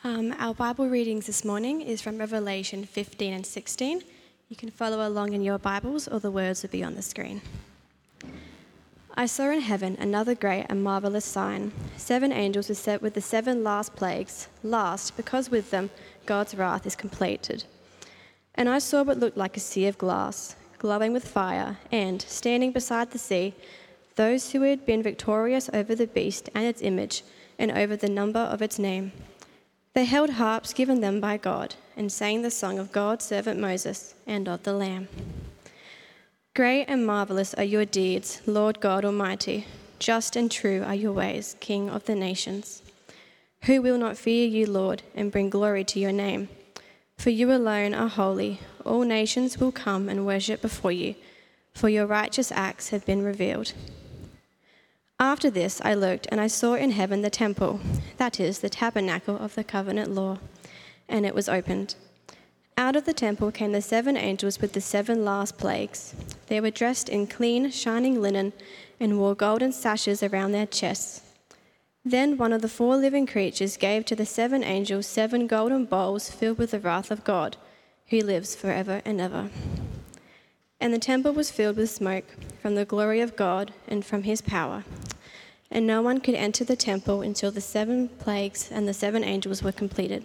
Our Bible readings this morning is from Revelation 15 and 16. You can follow along in your Bibles, or the words will be on the screen. I saw in heaven another great and marvellous sign. 7 angels were set with the 7 last plagues, last because with them God's wrath is completed. And I saw what looked like a sea of glass, glowing with fire, and, standing beside the sea, those who had been victorious over the beast and its image, and over the number of its name. They held harps given them by God, and sang the song of God's servant Moses and of the Lamb. Great and marvellous are your deeds, Lord God Almighty. Just and true are your ways, King of the nations. Who will not fear you, Lord, and bring glory to your name? For you alone are holy. All nations will come and worship before you, for your righteous acts have been revealed. After this I looked, and I saw in heaven the temple, that is, the tabernacle of the covenant law, and it was opened. Out of the temple came the 7 angels with the 7 last plagues. They were dressed in clean, shining linen, and wore golden sashes around their chests. Then one of the 4 living creatures gave to the 7 angels 7 golden bowls filled with the wrath of God, who lives forever and ever. And the temple was filled with smoke from the glory of God and from his power. And no one could enter the temple until the 7 plagues and the 7 angels were completed.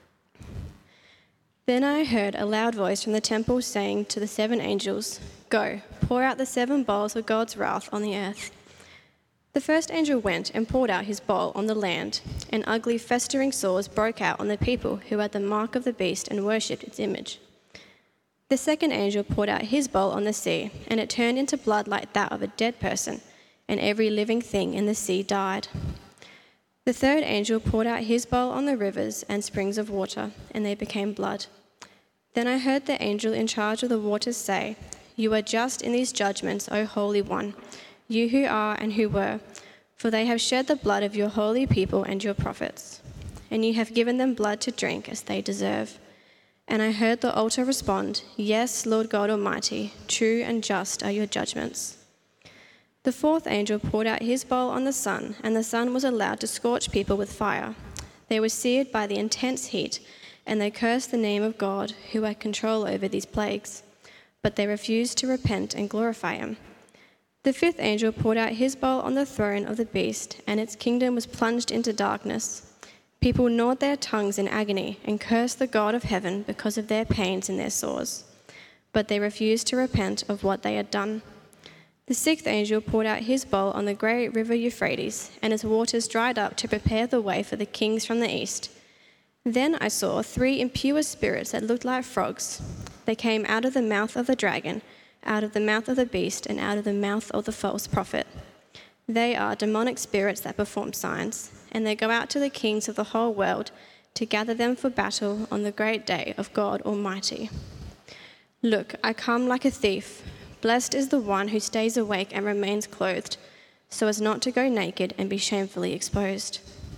Then I heard a loud voice from the temple saying to the 7 angels, "Go, pour out the 7 bowls of God's wrath on the earth." The first angel went and poured out his bowl on the land, and ugly festering sores broke out on the people who had the mark of the beast and worshipped its image. The second angel poured out his bowl on the sea, and it turned into blood like that of a dead person, and every living thing in the sea died. The third angel poured out his bowl on the rivers and springs of water, and they became blood. Then I heard the angel in charge of the waters say, "You are just in these judgments, O Holy One, you who are and who were, for they have shed the blood of your holy people and your prophets, and you have given them blood to drink as they deserve." And I heard the altar respond, "Yes, Lord God Almighty, true and just are your judgments." The fourth angel poured out his bowl on the sun, and the sun was allowed to scorch people with fire. They were seared by the intense heat, and they cursed the name of God, who had control over these plagues. But they refused to repent and glorify him. The fifth angel poured out his bowl on the throne of the beast, and its kingdom was plunged into darkness. People gnawed their tongues in agony and cursed the God of heaven because of their pains and their sores. But they refused to repent of what they had done. The sixth angel poured out his bowl on the great river Euphrates, and its waters dried up to prepare the way for the kings from the east. Then I saw 3 impure spirits that looked like frogs. They came out of the mouth of the dragon, out of the mouth of the beast, and out of the mouth of the false prophet. They are demonic spirits that perform signs, and they go out to the kings of the whole world to gather them for battle on the great day of God Almighty. Look, I come like a thief. Blessed is the one who stays awake and remains clothed, so as not to go naked and be shamefully exposed.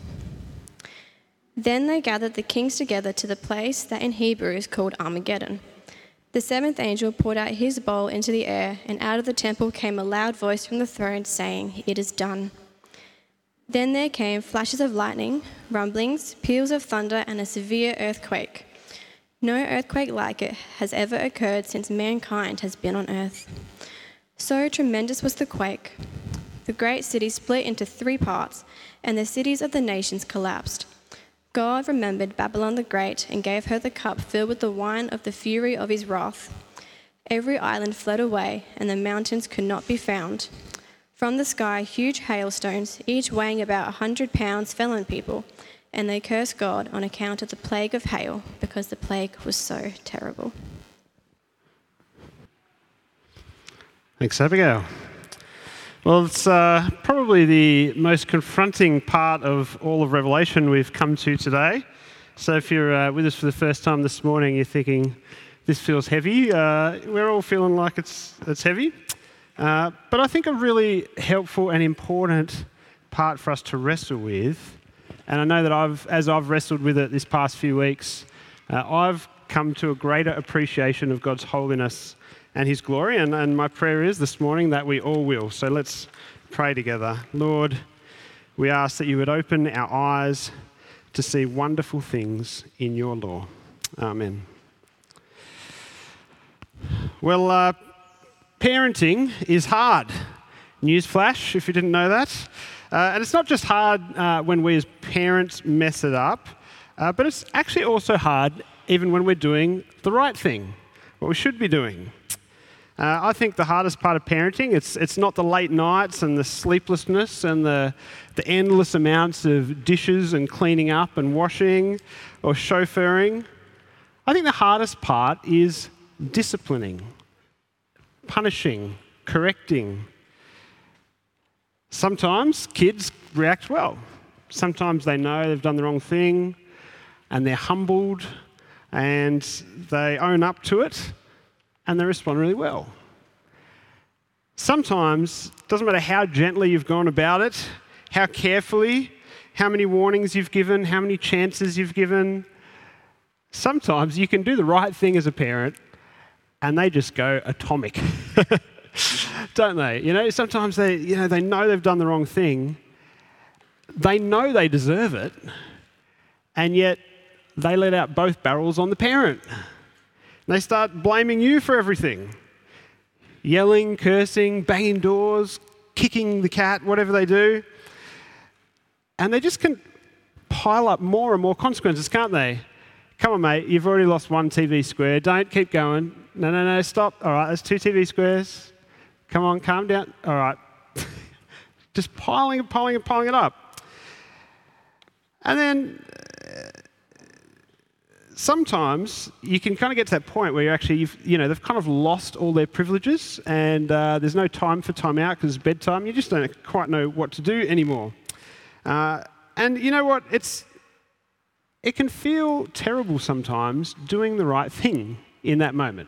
Then they gathered the kings together to the place that in Hebrew is called Armageddon. The 7th angel poured out his bowl into the air, and out of the temple came a loud voice from the throne saying, "It is done." Then there came flashes of lightning, rumblings, peals of thunder, and a severe earthquake. No earthquake like it has ever occurred since mankind has been on earth. So tremendous was the quake. The great city split into 3 parts, and the cities of the nations collapsed. God remembered Babylon the Great and gave her the cup filled with the wine of the fury of his wrath. Every island fled away, and the mountains could not be found. From the sky, huge hailstones, each weighing about 100 pounds, fell on people, and they cursed God on account of the plague of hail, because the plague was so terrible. Thanks, Abigail. Well, it's probably the most confronting part of all of Revelation we've come to today. So if you're with us for the first time this morning, you're thinking, this feels heavy. We're all feeling like it's heavy. But I think a really helpful and important part for us to wrestle with, and I know that as I've wrestled with it this past few weeks, I've come to a greater appreciation of God's holiness and his glory, and my prayer is this morning that we all will. So let's pray together. Lord, we ask that you would open our eyes to see wonderful things in your law. Amen. Well, parenting is hard. Newsflash, if you didn't know that. And it's not just hard when we as parents mess it up, but it's actually also hard even when we're doing the right thing, what we should be doing. I think the hardest part of parenting, it's not the late nights and the sleeplessness and the endless amounts of dishes and cleaning up and washing or chauffeuring. I think the hardest part is disciplining, punishing, correcting. Sometimes kids react well. Sometimes they know they've done the wrong thing and they're humbled and they own up to it and they respond really well. Sometimes, it doesn't matter how gently you've gone about it, how carefully, how many warnings you've given, how many chances you've given, sometimes you can do the right thing as a parent and they just go atomic. Don't they? Sometimes they know they've done the wrong thing. They know they deserve it, and yet they let out both barrels on the parent. They start blaming you for everything. Yelling, cursing, banging doors, kicking the cat, whatever they do. And they just can pile up more and more consequences, can't they? Come on, mate, you've already lost one TV square. Don't keep going. No, stop. All right, there's 2 TV squares. Come on, calm down. All right. Just piling it up. And then sometimes you can kind of get to that point where they've kind of lost all their privileges and there's no time for time out because it's bedtime. You just don't quite know what to do anymore. And you know what? It can feel terrible sometimes doing the right thing in that moment.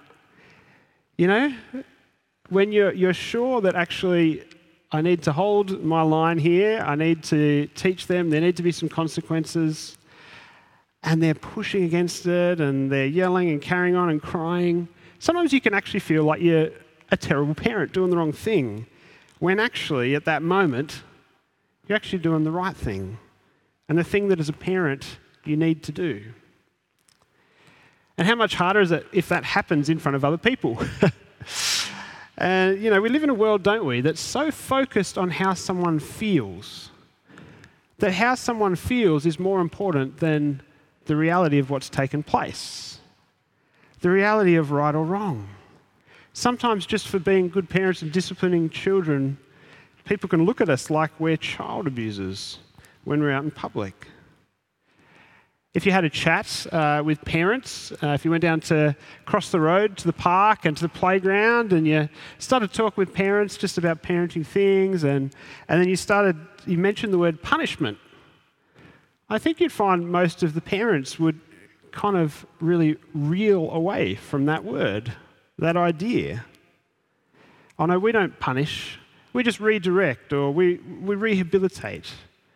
When you're sure that actually I need to hold my line here, I need to teach them, there need to be some consequences, and they're pushing against it and they're yelling and carrying on and crying. Sometimes you can actually feel like you're a terrible parent doing the wrong thing, when actually at that moment you're actually doing the right thing and the thing that as a parent you need to do. And how much harder is it if that happens in front of other people? And, we live in a world, don't we, that's so focused on how someone feels, that how someone feels is more important than the reality of what's taken place, the reality of right or wrong. Sometimes just for being good parents and disciplining children, people can look at us like we're child abusers when we're out in public. If you had a chat with parents, if you went down to cross the road to the park and to the playground and you started to talk with parents just about parenting things and then you mentioned the word punishment, I think you'd find most of the parents would kind of really reel away from that word, that idea. Oh no, we don't punish, we just redirect or we rehabilitate.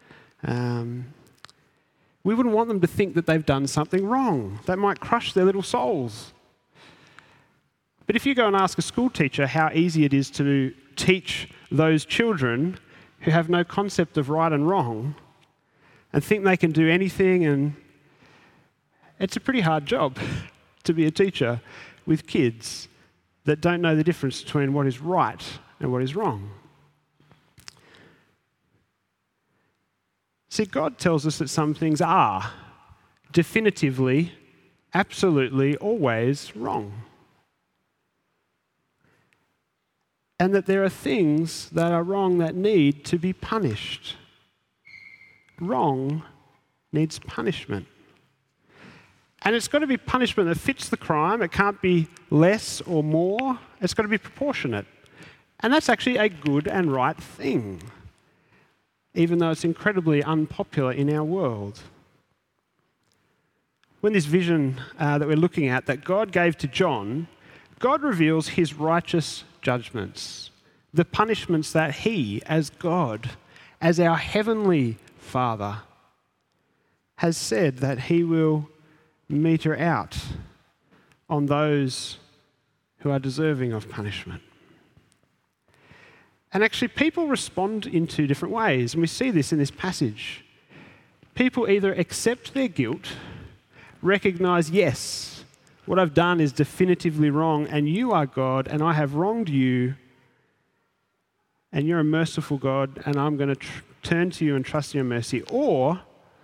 We wouldn't want them to think that they've done something wrong. That might crush their little souls. But if you go and ask a school teacher how easy it is to teach those children who have no concept of right and wrong and think they can do anything, and it's a pretty hard job to be a teacher with kids that don't know the difference between what is right and what is wrong. See, God tells us that some things are definitively, absolutely, always wrong. And that there are things that are wrong that need to be punished. Wrong needs punishment. And it's got to be punishment that fits the crime. It can't be less or more. It's got to be proportionate. And that's actually a good and right thing, even though it's incredibly unpopular in our world. When this vision that we're looking at, that God gave to John, God reveals his righteous judgments, the punishments that he, as God, as our heavenly Father, has said that he will meter out on those who are deserving of punishment. And actually, people respond in 2 different ways, and we see this in this passage. people either accept their guilt, recognize, yes, what I've done is definitively wrong, and you are God, and I have wronged you, and you're a merciful God, and I'm going to turn to you and trust in your mercy. Or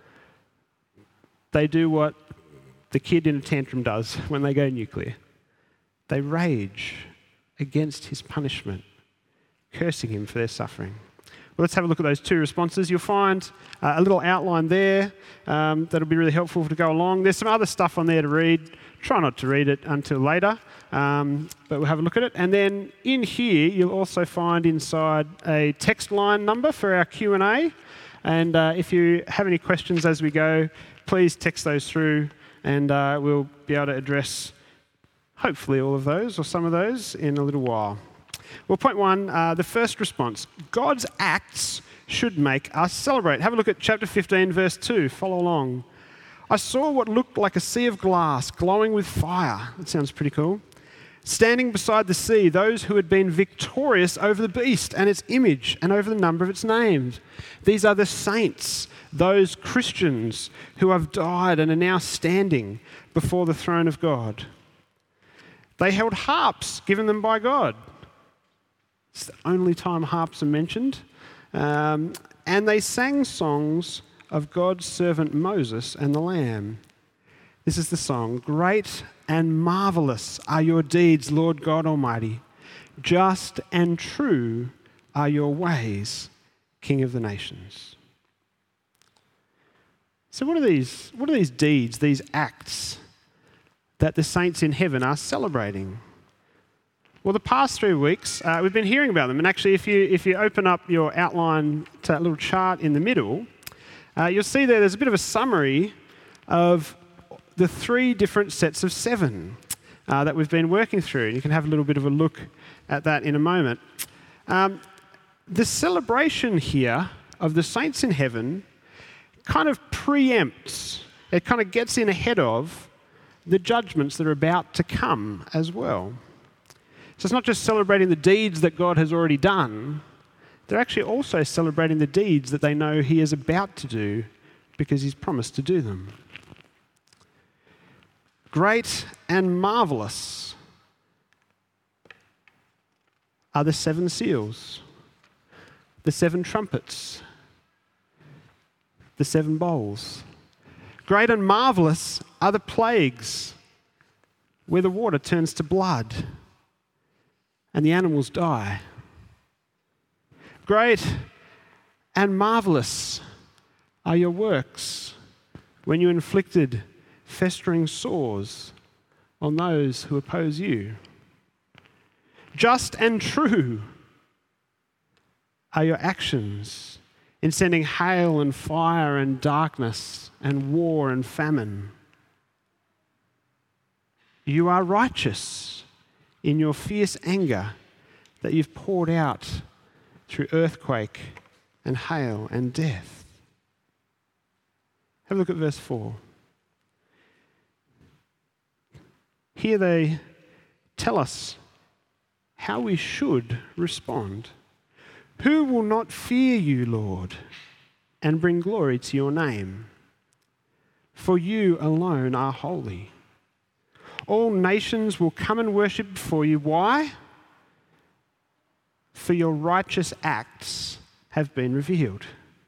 they do what the kid in a tantrum does when they go nuclear. They rage against his punishment, cursing him for their suffering. Well, let's have a look at those two responses. You'll find a little outline there that'll be really helpful to go along. There's some other stuff on there to read. Try not to read it until later, but we'll have a look at it. And then in here, you'll also find inside a text line number for our Q&A. And if you have any questions as we go, please text those through, and we'll be able to address hopefully all of those or some of those in a little while. Well, point one, the first response. God's acts should make us celebrate. Have a look at chapter 15, verse 2. Follow along. I saw what looked like a sea of glass glowing with fire. That sounds pretty cool. Standing beside the sea, those who had been victorious over the beast and its image and over the number of its names. These are the saints, those Christians who have died and are now standing before the throne of God. They held harps given them by God. It's the only time harps are mentioned. And they sang songs of God's servant Moses and the Lamb. This is the song. Great and marvelous are your deeds, Lord God Almighty. Just and true are your ways, King of the nations. So what are these deeds, these acts that the saints in heaven are celebrating? Well, the past 3 weeks, we've been hearing about them. And actually, if you open up your outline to that little chart in the middle, you'll see there's a bit of a summary of the 3 different sets of 7 that we've been working through. You can have a little bit of a look at that in a moment. The celebration here of the saints in heaven kind of preempts, it kind of gets in ahead of the judgments that are about to come as well. So it's not just celebrating the deeds that God has already done, they're actually also celebrating the deeds that they know he is about to do because he's promised to do them. Great and marvelous are the 7 seals, the 7 trumpets, the 7 bowls. Great and marvelous are the plagues where the water turns to blood and the animals die. Great and marvelous are your works when you inflicted festering sores on those who oppose you. Just and true are your actions in sending hail and fire and darkness and war and famine. You are righteous in your fierce anger that you've poured out through earthquake and hail and death. Have a look at verse 4. Here they tell us how we should respond. Who will not fear you, Lord, and bring glory to your name? For you alone are holy. All nations will come and worship before you. Why? For your righteous acts have been revealed.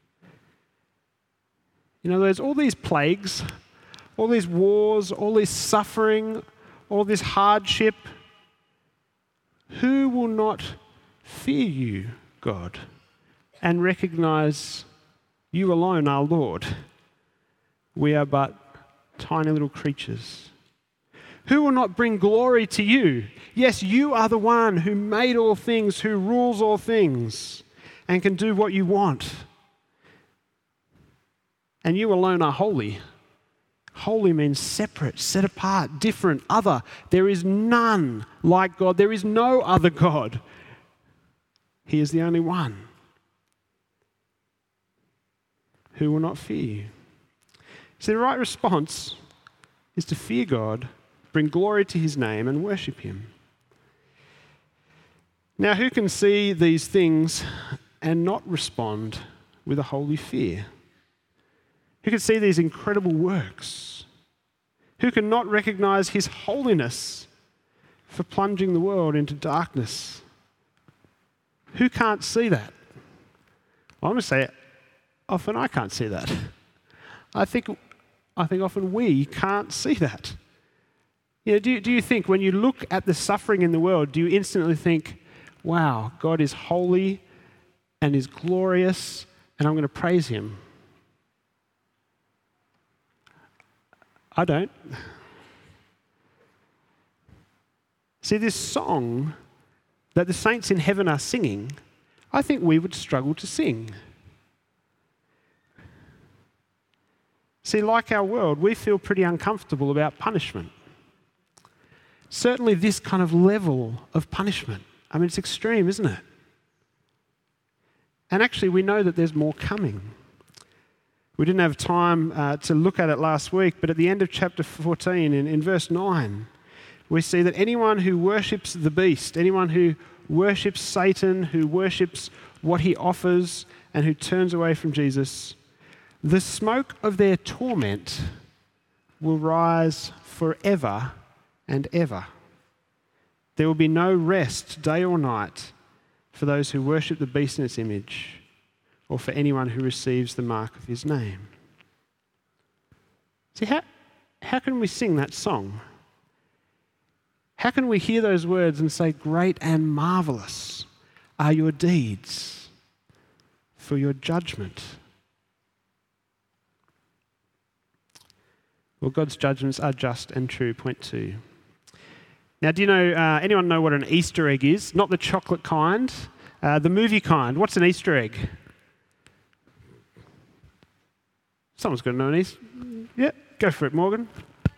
You know, there's all these plagues, all these wars, all this suffering, all this hardship. Who will not fear you, God, and recognize you alone are Lord? We are but tiny little creatures. Who will not bring glory to you? Yes, you are the one who made all things, who rules all things, and can do what you want. And you alone are holy. Holy means separate, set apart, different, other. There is none like God. There is no other God. He is the only one. Who will not fear you? So the right response is to fear God, bring glory to his name, and worship him. Now, who can see these things and not respond with a holy fear? who can see these incredible works, who can not recognize his holiness for plunging the world into darkness. Who can't see that? Well, I'm going to say, often I can't see that. I think often we can't see that. You know, do you think when you look at the suffering in the world, do you instantly think, wow, God is holy and is glorious, and I'm going to praise him? I don't. See, this song that the saints in heaven are singing, I think we would struggle to sing. See, like our world, we feel pretty uncomfortable about punishment. Certainly this kind of level of punishment. I mean, it's extreme, isn't it? And actually, we know that there's more coming. We didn't have time to look at it last week, but at the end of chapter 14, in verse 9, we see that anyone who worships the beast, anyone who worships Satan, who worships what he offers, and who turns away from Jesus, the smoke of their torment will rise forever and ever. There will be no rest, day or night, for those who worship the beast in its image, or for anyone who receives the mark of his name. See, how can we sing that song? How can we hear those words and say, great and marvelous are your deeds, for your judgment? Well, God's judgments are just and true, point 2. Now, do you know, anyone know what an Easter egg is? Not the chocolate kind, the movie kind. What's an Easter egg? Someone's got to know an Easter. Yeah, go for it, Morgan.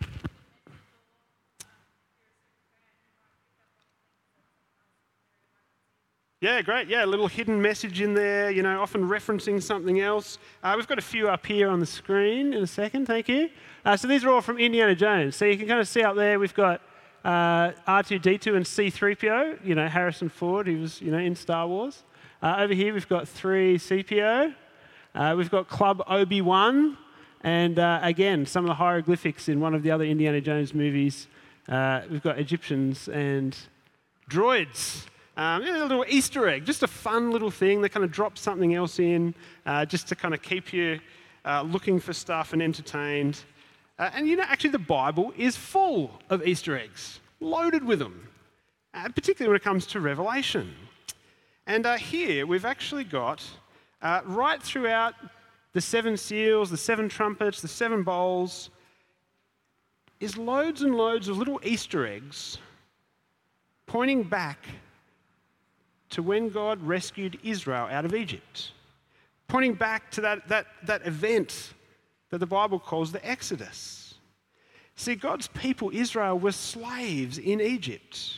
Yeah, great. Yeah, a little hidden message in there, you know, often referencing something else. We've got a few up here on the screen in a second, thank you. So these are all from Indiana Jones. So you can kind of see up there we've got R2-D2 and C-3PO, you know, Harrison Ford, who was, you know, in Star Wars. Over here we've got 3CPO. We've got Club Obi-Wan. And again, some of the hieroglyphics in one of the other Indiana Jones movies. We've got Egyptians and droids. A little Easter egg, just a fun little thing that kind of drops something else in just to kind of keep you looking for stuff and entertained. And you know, actually the Bible is full of Easter eggs, loaded with them, particularly when it comes to Revelation. And here we've actually got, right throughout the 7 seals, the 7 trumpets, the 7 bowls, is loads and loads of little Easter eggs pointing back to when God rescued Israel out of Egypt, pointing back to that event that the Bible calls the Exodus. See, God's people, Israel, were slaves in Egypt.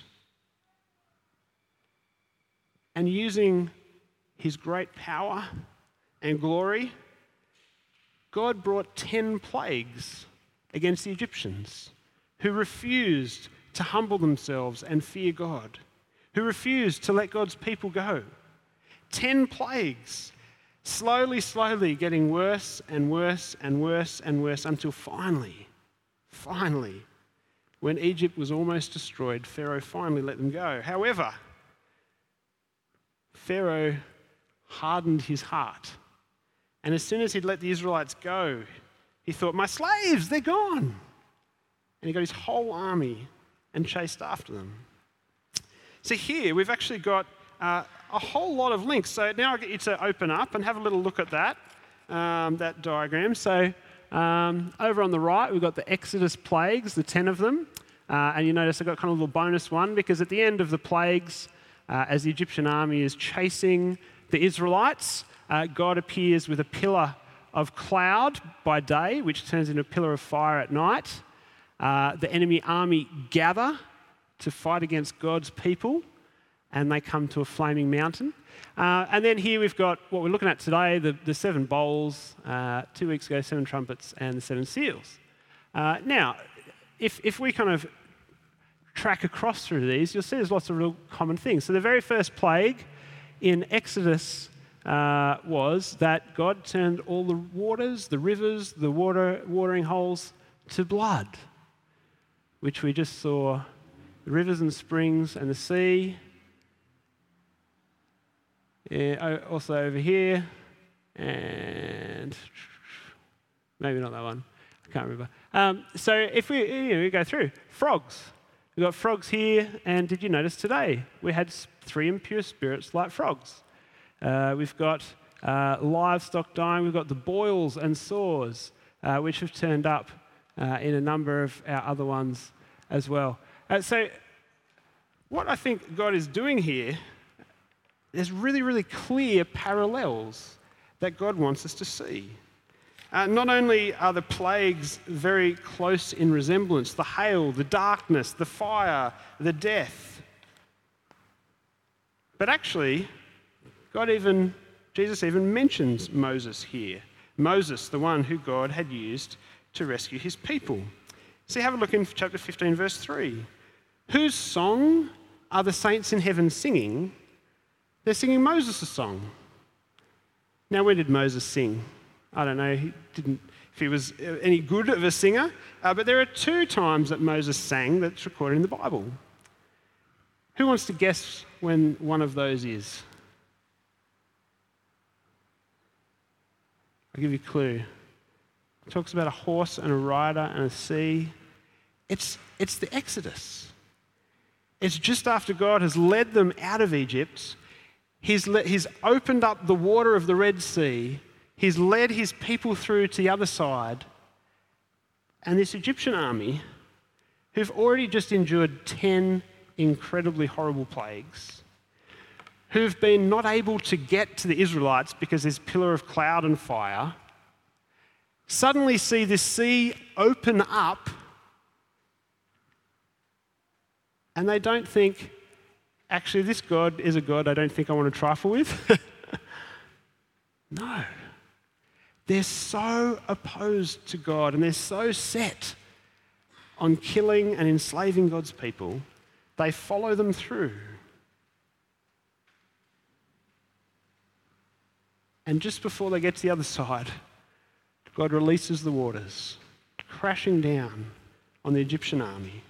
And using his great power and glory, God brought 10 plagues against the Egyptians who refused to humble themselves and fear God, who refused to let God's people go. 10 plagues, slowly getting worse and worse and worse and worse until finally, when Egypt was almost destroyed, Pharaoh finally let them go. However, Pharaoh hardened his heart. And as soon as he'd let the Israelites go, he thought, my slaves, they're gone. And he got his whole army and chased after them. See, here we've actually got a whole lot of links. So now I'll get you to open up and have a little look at that diagram. So over on the right, we've got the Exodus plagues, the 10 of them. And you notice I've got kind of a little bonus one because at the end of the plagues, as the Egyptian army is chasing the Israelites, God appears with a pillar of cloud by day, which turns into a pillar of fire at night. The enemy army gather to fight against God's people, and they come to a flaming mountain. And then here we've got what we're looking at today, the 7 bowls, 2 weeks ago, 7 trumpets, and the 7 seals. Now, if we kind of track across through these, you'll see there's lots of real common things. So the very first plague in Exodus was that God turned all the waters, the rivers, the watering holes to blood, which we just saw the rivers and springs and the sea. Also over here, and maybe not that one. I can't remember. So if we go through, frogs. We've got frogs here, and did you notice today we had 3 impure spirits like frogs? We've got livestock dying. We've got the boils and sores, which have turned up in a number of our other ones as well. So what I think God is doing here, there's really, really clear parallels that God wants us to see. Not only are the plagues very close in resemblance, the hail, the darkness, the fire, the death, but actually, Jesus even mentions Moses here. Moses, the one who God had used to rescue his people. So have a look in chapter 15, verse 3. Whose song are the saints in heaven singing? They're singing Moses' song. Now, when did Moses sing? I don't know if he was any good of a singer, but there are 2 times that Moses sang that's recorded in the Bible. Who wants to guess when one of those is? I'll give you a clue. It talks about a horse and a rider and a sea. It's the Exodus. It's just after God has led them out of Egypt. He's opened up the water of the Red Sea. He's led his people through to the other side. And this Egyptian army, who've already just endured 10 incredibly horrible plagues, who've been not able to get to the Israelites because there's a pillar of cloud and fire, suddenly see this sea open up, and they don't think, actually, this God is a God I don't think I want to trifle with. No. They're so opposed to God, and they're so set on killing and enslaving God's people, they follow them through. And just before they get to the other side, God releases the waters, crashing down on the Egyptian army.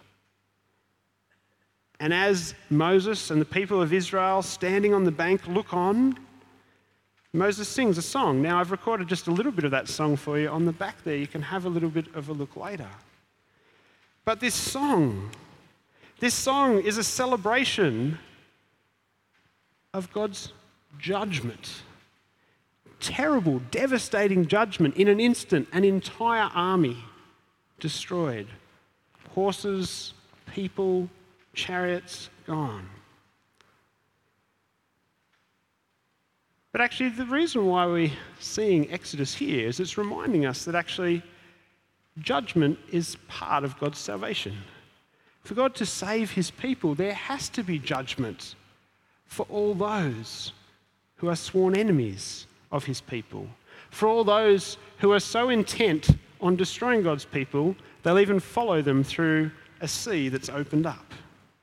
And as Moses and the people of Israel standing on the bank look on, Moses sings a song. Now, I've recorded just a little bit of that song for you on the back there. You can have a little bit of a look later. But this song is a celebration of God's judgment. Terrible, devastating judgment. In an instant, an entire army destroyed. Horses, people, chariots, gone. But actually, the reason why we're seeing Exodus here is it's reminding us that actually judgment is part of God's salvation. For God to save his people, there has to be judgment for all those who are sworn enemies of his people. For all those who are so intent on destroying God's people, they'll even follow them through a sea that's opened up.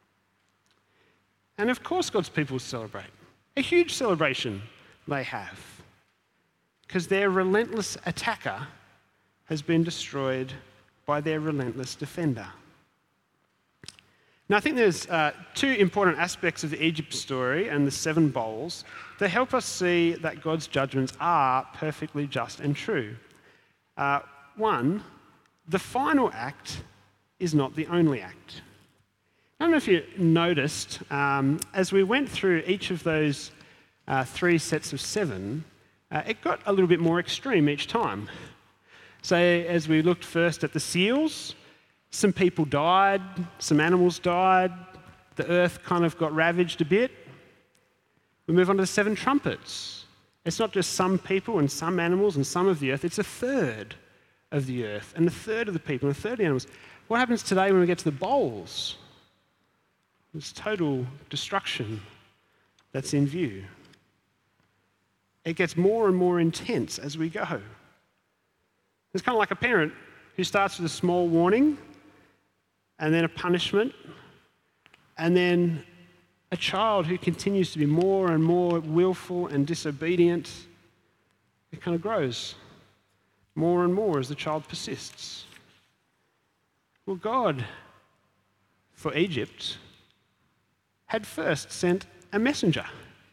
And of course God's people celebrate. A huge celebration they have. Because their relentless attacker has been destroyed by their relentless defender. Now, I think there's 2 important aspects of the Egypt story and the 7 bowls that help us see that God's judgments are perfectly just and true. 1, the final act is not the only act. I don't know if you noticed, as we went through each of those 3 sets of 7, it got a little bit more extreme each time. So as we looked first at the seals, some people died, some animals died, the earth kind of got ravaged a bit. We move on to the 7 trumpets. It's not just some people and some animals and some of the earth, it's a third of the earth and a third of the people and a third of the animals. What happens today when we get to the bowls? There's total destruction that's in view. It gets more and more intense as we go. It's kind of like a parent who starts with a small warning and then a punishment and then A child who continues to be more and more willful and disobedient, it kind of grows more and more as the child persists. Well, God, for Egypt, had first sent a messenger.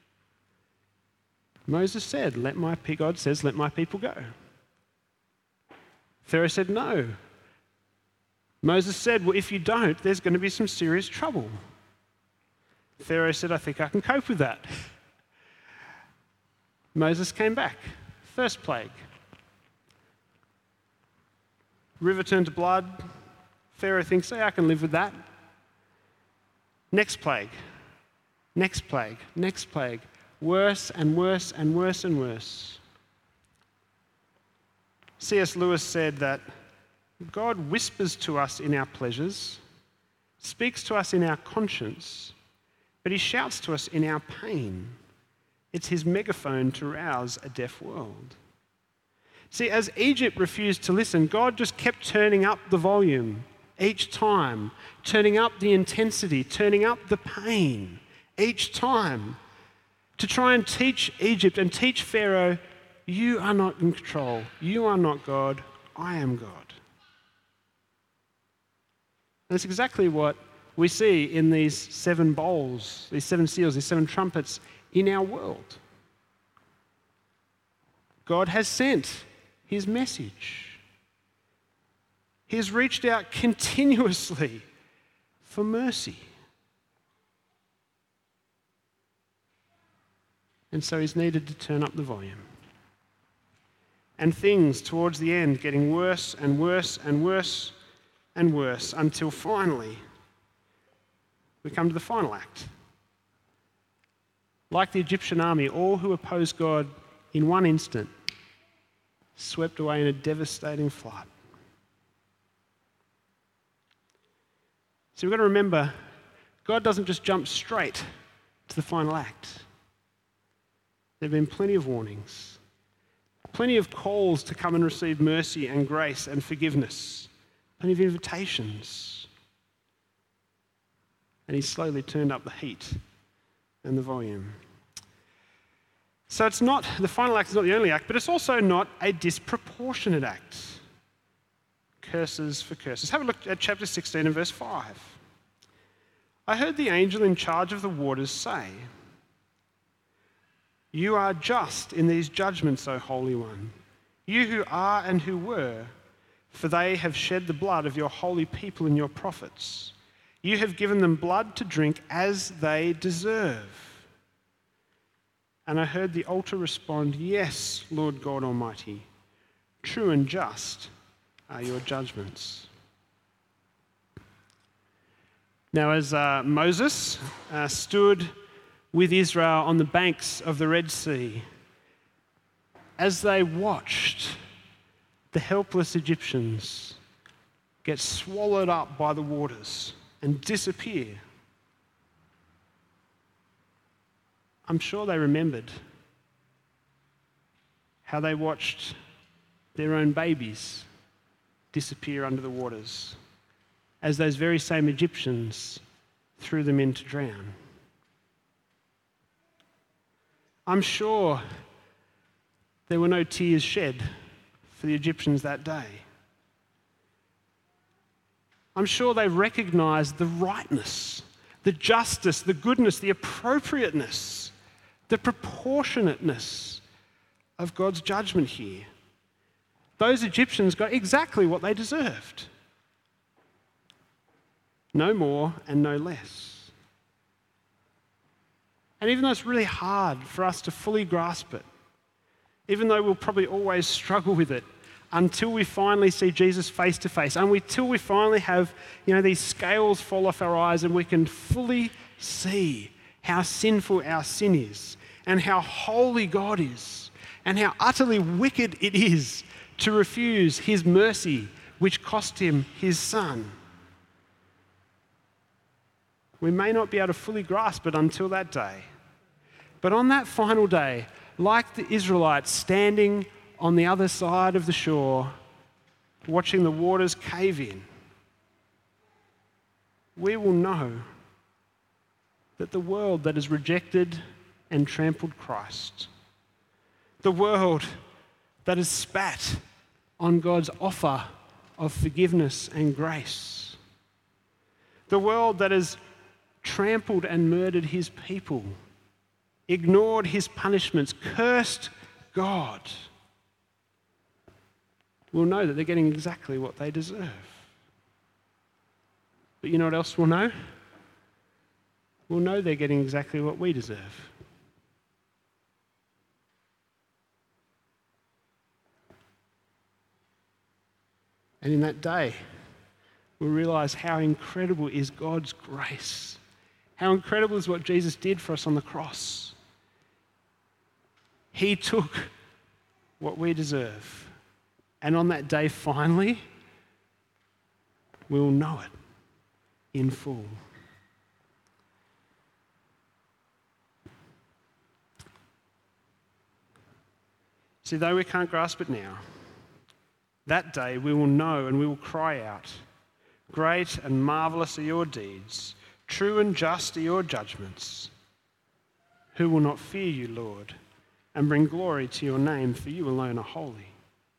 Moses said, God says, let my people go. Pharaoh said, no. Moses said, well, if you don't, there's going to be some serious trouble. Pharaoh said, I think I can cope with that. Moses came back. First plague. River turned to blood. Pharaoh thinks, I can live with that. Next plague. Next plague. Next plague. Worse and worse and worse and worse. C.S. Lewis said that God whispers to us in our pleasures, speaks to us in our conscience, but he shouts to us in our pain. It's his megaphone to rouse a deaf world. See, as Egypt refused to listen, God just kept turning up the volume each time, turning up the intensity, turning up the pain each time to try and teach Egypt and teach Pharaoh, you are not in control. You are not God. I am God. And it's exactly what we see in these 7 bowls, these 7 seals, these 7 trumpets in our world. God has sent his message. He has reached out continuously for mercy. And so he's needed to turn up the volume. And things towards the end getting worse and worse and worse and worse until finally we come to the final act. Like the Egyptian army, all who oppose God in one instant swept away in a devastating flood. So we've got to remember, God doesn't just jump straight to the final act. There have been plenty of warnings, plenty of calls to come and receive mercy and grace and forgiveness, plenty of invitations. And he's slowly turned up the heat and the volume. So it's not, the final act is not the only act, but it's also not a disproportionate act. Curses for curses. Have a look at chapter 16 and verse 5. I heard the angel in charge of the waters say, you are just in these judgments, O Holy One, you who are and who were, for they have shed the blood of your holy people and your prophets. You have given them blood to drink as they deserve. And I heard the altar respond, yes, Lord God Almighty, true and just are your judgments. Now, as Moses stood with Israel on the banks of the Red Sea, as they watched the helpless Egyptians get swallowed up by the waters and disappear, I'm sure they remembered how they watched their own babies disappear under the waters as those very same Egyptians threw them in to drown. I'm sure there were no tears shed for the Egyptians that day. I'm sure they recognized the rightness, the justice, the goodness, the appropriateness, the proportionateness of God's judgment here. Those Egyptians got exactly what they deserved. No more and no less. And even though it's really hard for us to fully grasp it, even though we'll probably always struggle with it until we finally see Jesus face to face, and until we finally have, these scales fall off our eyes and we can fully see how sinful our sin is and how holy God is and how utterly wicked it is to refuse his mercy, which cost him his son. We may not be able to fully grasp it until that day. But on that final day, like the Israelites standing on the other side of the shore, watching the waters cave in, we will know that the world that has rejected and trampled Christ, the world that has spat on God's offer of forgiveness and grace, the world that has trampled and murdered his people, ignored his punishments, cursed God, will know that they're getting exactly what they deserve. But you know what else we'll know? We'll know they're getting exactly what we deserve. And in that day, we'll realise how incredible is God's grace. How incredible is what Jesus did for us on the cross. He took what we deserve. And on that day, finally, we will know it in full. See, though we can't grasp it now, that day we will know and we will cry out, "Great and marvellous are your deeds, true and just are your judgments. Who will not fear you, Lord, and bring glory to your name, for you alone are holy?"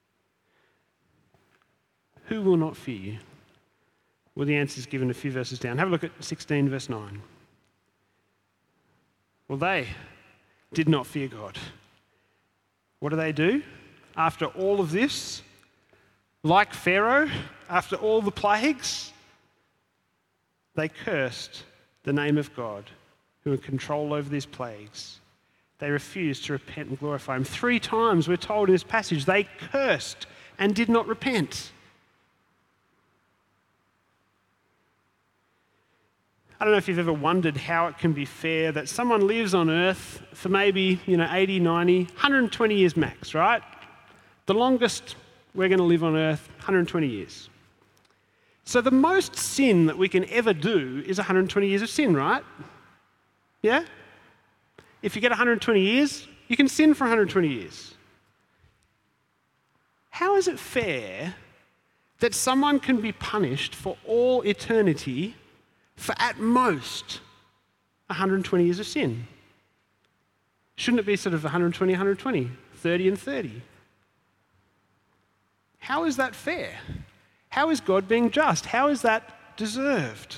Who will not fear you? Well, the answer is given a few verses down. Have a look at 16, verse 9. Well, they did not fear God. What do? After all of this, like Pharaoh, after all the plagues, they cursed the name of God, who had control over these plagues. They refused to repent and glorify him. 3 times we're told in this passage they cursed and did not repent. I don't know if you've ever wondered how it can be fair that someone lives on earth for maybe 80, 90, 120 years max, right? The longest we're going to live on earth, 120 years. So the most sin that we can ever do is 120 years of sin, right? Yeah? If you get 120 years, you can sin for 120 years. How is it fair that someone can be punished for all eternity for at most 120 years of sin? Shouldn't it be sort of 120, 120, 30 and 30? How is that fair? How is God being just? How is that deserved?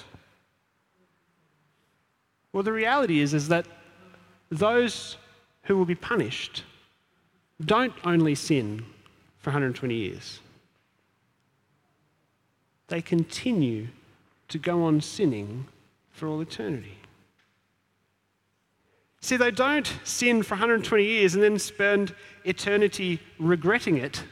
Well, the reality is that those who will be punished don't only sin for 120 years. They continue to go on sinning for all eternity. See, they don't sin for 120 years and then spend eternity regretting it.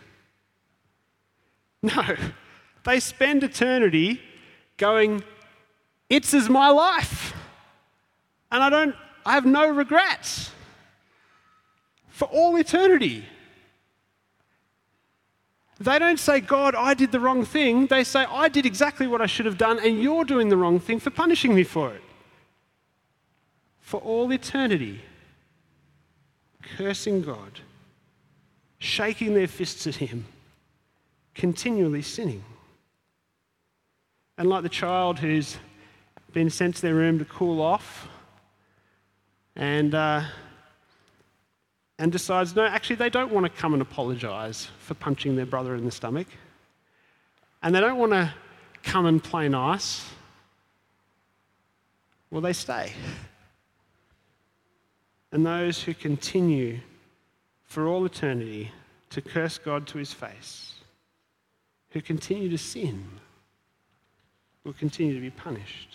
No, they spend eternity going, "It's as my life, and I have no regrets for all eternity." They don't say, "God, I did the wrong thing." They say, "I did exactly what I should have done, and you're doing the wrong thing for punishing me for it." For all eternity, cursing God, shaking their fists at him, continually sinning. And like the child who's been sent to their room to cool off and decides, no, actually they don't want to come and apologise for punching their brother in the stomach. And they don't want to come and play nice. Well, they stay. And those who continue for all eternity to curse God to his face, who continue to sin, will continue to be punished.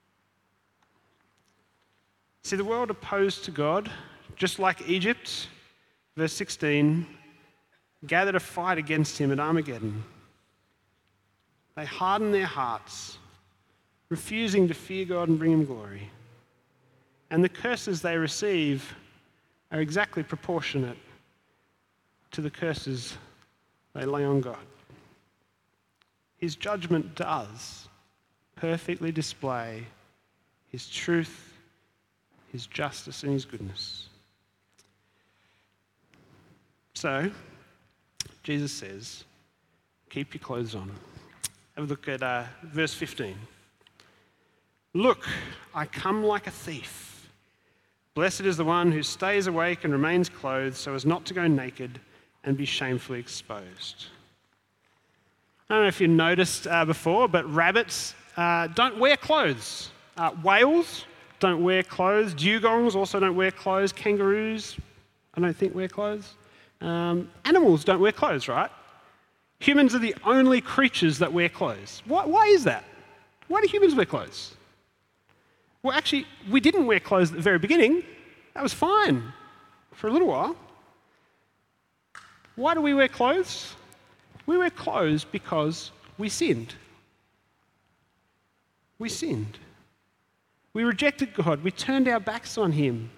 See, the world opposed to God, just like Egypt, verse 16, gathered to fight against him at Armageddon. They hardened their hearts, refusing to fear God and bring him glory. And the curses they receive are exactly proportionate to the curses they lay on God. His judgment does perfectly display his truth, his justice, and his goodness. So, Jesus says, keep your clothes on. Have a look at verse 15. Look, I come like a thief. Blessed is the one who stays awake and remains clothed so as not to go naked and be shamefully exposed. I don't know if you noticed before, but rabbits don't wear clothes. Whales don't wear clothes. Dugongs also don't wear clothes. Kangaroos, I don't think, wear clothes. Animals don't wear clothes, right? Humans are the only creatures that wear clothes. Why is that? Why do humans wear clothes? Well, actually, we didn't wear clothes at the very beginning. That was fine for a little while. Why do we wear clothes? We wear clothes because we sinned. We sinned. We rejected God. We turned our backs on him.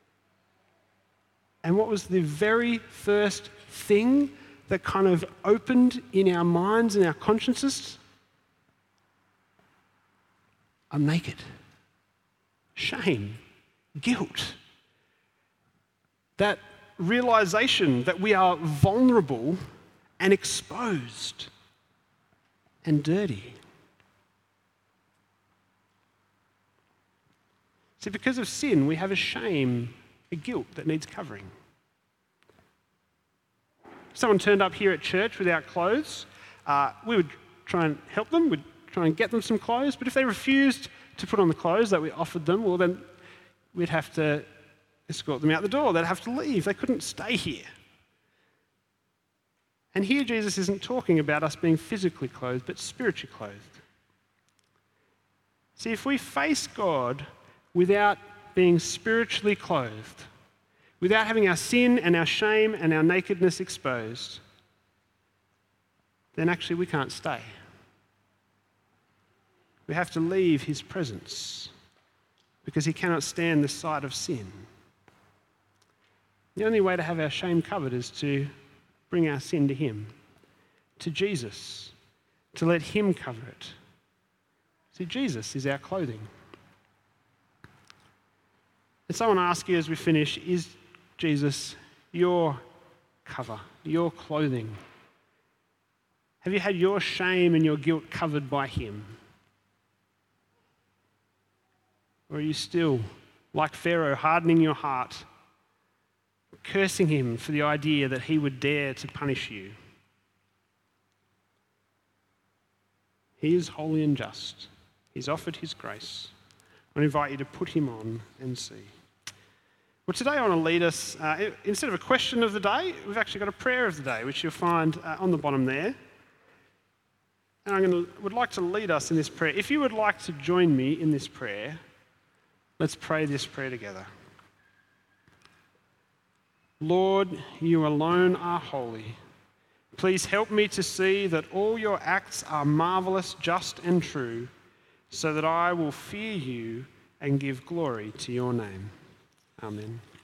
And what was the very first thing that kind of opened in our minds and our consciences? I'm naked. Shame. Guilt. That realization that we are vulnerable and exposed and dirty. See, because of sin, we have a shame, a guilt that needs covering. If someone turned up here at church without clothes, we would try and help them, we'd try and get them some clothes, but if they refused to put on the clothes that we offered them, well, then we'd have to escort them out the door. They'd have to leave. They couldn't stay here. And here Jesus isn't talking about us being physically clothed, but spiritually clothed. See, if we face God without being spiritually clothed, without having our sin and our shame and our nakedness exposed, then actually we can't stay. We have to leave his presence because he cannot stand the sight of sin. The only way to have our shame covered is to bring our sin to him, to Jesus, to let him cover it. See, Jesus is our clothing. And someone asked you as we finish, is Jesus your cover, your clothing? Have you had your shame and your guilt covered by him? Or are you still, like Pharaoh, hardening your heart, cursing him for the idea that he would dare to punish you? He is holy and just. He's offered his grace. I invite you to put him on and see. Well, today I want to lead us, instead of a question of the day, we've actually got a prayer of the day, which you'll find on the bottom there. And I would like to lead us in this prayer. If you would like to join me in this prayer, let's pray this prayer together. Lord, you alone are holy. Please help me to see that all your acts are marvelous, just and true, so that I will fear you and give glory to your name. Amen.